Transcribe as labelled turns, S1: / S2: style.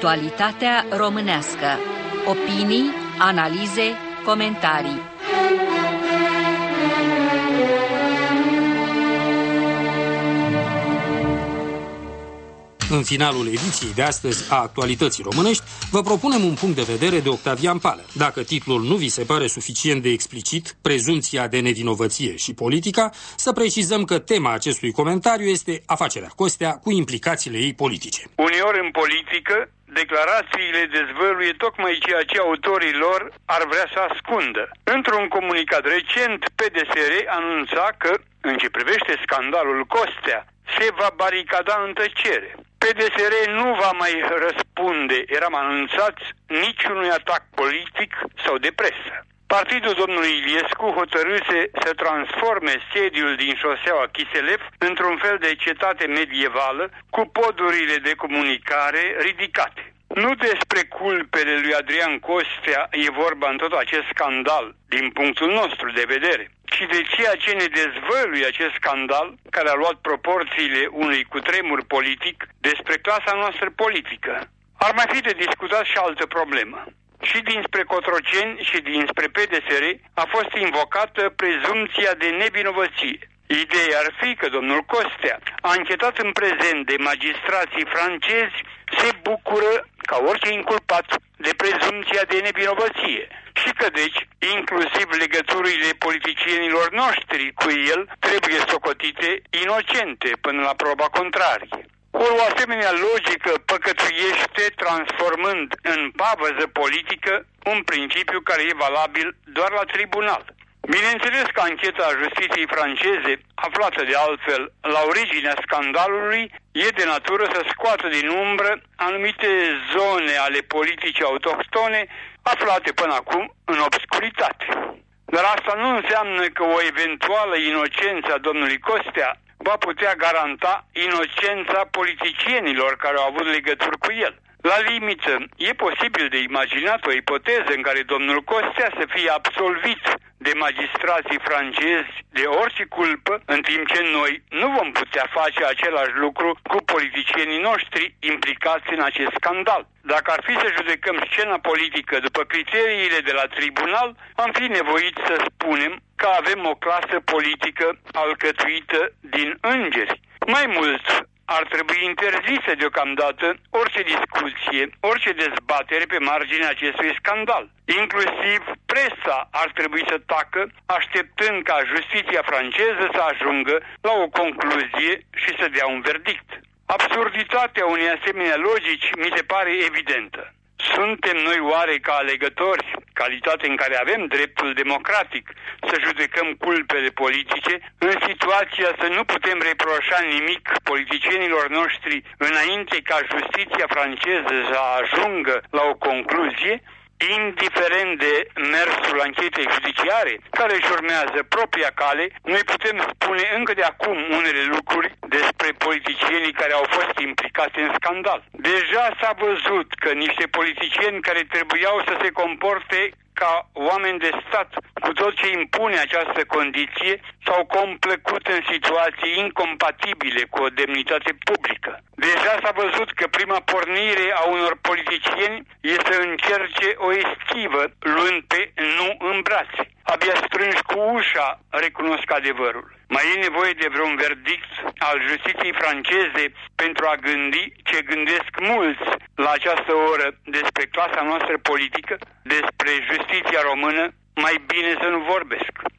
S1: Actualitatea românească. Opinii, analize, comentarii.
S2: În finalul ediției de astăzi a Actualității Românești, vă propunem un punct de vedere de Octavian Pală. Dacă titlul nu vi se pare suficient de explicit, prezumția de nevinovăție și politica, să precizăm că tema acestui comentariu este afacerea Costea cu implicațiile ei politice.
S3: Uneori în politică, declarațiile dezvăluie tocmai ceea ce autorii lor ar vrea să ascundă. Într-un comunicat recent, PDSR anunța că, în ce privește scandalul Costea, se va baricada în tăcere. PDSR nu va mai răspunde, eram anunțați, niciunui atac politic sau de presă. Partidul domnului Iliescu hotărâse să transforme sediul din șoseaua Chiselef într-un fel de cetate medievală cu podurile de comunicare ridicate. Nu despre culpele lui Adrian Costea e vorba în tot acest scandal, din punctul nostru de vedere, ci de ceea ce ne dezvăluie acest scandal, care a luat proporțiile unui cutremur politic despre clasa noastră politică. Ar mai fi de discutat și altă problemă. Și dinspre Cotroceni și dinspre PDSR a fost invocată prezumția de nevinovăție. Ideea ar fi că domnul Costea, anchetat în prezent de magistrații francezi, se bucură, ca orice inculpat, de prezumția de nevinovăție și că, deci, inclusiv legăturile politicienilor noștri cu el trebuie socotite inocente până la proba contrarie. Ori o asemenea logică păcătuiește transformând în pavăză politică un principiu care e valabil doar la tribunal. Bineînțeles că ancheta justiției franceze, aflată de altfel la originea scandalului, e de natură să scoată din umbră anumite zone ale politicii autohtone aflate până acum în obscuritate. Dar asta nu înseamnă că o eventuală inocență a domnului Costea va putea garanta inocența politicienilor care au avut legături cu el. La limită, e posibil de imaginat o ipoteză în care domnul Costea să fie absolvit de magistrații francezi de orice culpă, în timp ce noi nu vom putea face același lucru cu politicienii noștri implicați în acest scandal. Dacă ar fi să judecăm scena politică după criteriile de la tribunal, am fi nevoiți să spunem că avem o clasă politică alcătuită din îngeri. Mai mult, ar trebui interzisă deocamdată orice discuție, orice dezbatere pe marginea acestui scandal. Inclusiv presa ar trebui să tacă, așteptând ca justiția franceză să ajungă la o concluzie și să dea un verdict. Absurditatea unei asemenea logici mi se pare evidentă. Suntem noi oare ca alegători, calitate în care avem dreptul democratic să judecăm culpele politice, în situația să nu putem reproșa nimic politicienilor noștri înainte ca justiția franceză să ajungă la o concluzie, indiferent de mersul anchetei judiciare, care își urmează propria cale, noi putem spune încă de acum unele lucruri despre politicienii care au fost implicați în scandal. Deja s-a văzut că niște politicieni care trebuiau să se comporte ca oameni de stat, cu tot ce impune această condiție, s-au complecut în situații incompatibile cu o demnitate publică. Deja s-a văzut că prima pornire a unor politicieni este să încerce o eschivă, luând pe nu în brațe. Abia strânși cu ușa recunosc adevărul. Mai e nevoie de vreun verdict al justiției franceze pentru a gândi ce gândesc mulți la această oră despre clasa noastră politică, despre justiția română? Mai bine să nu vorbesc.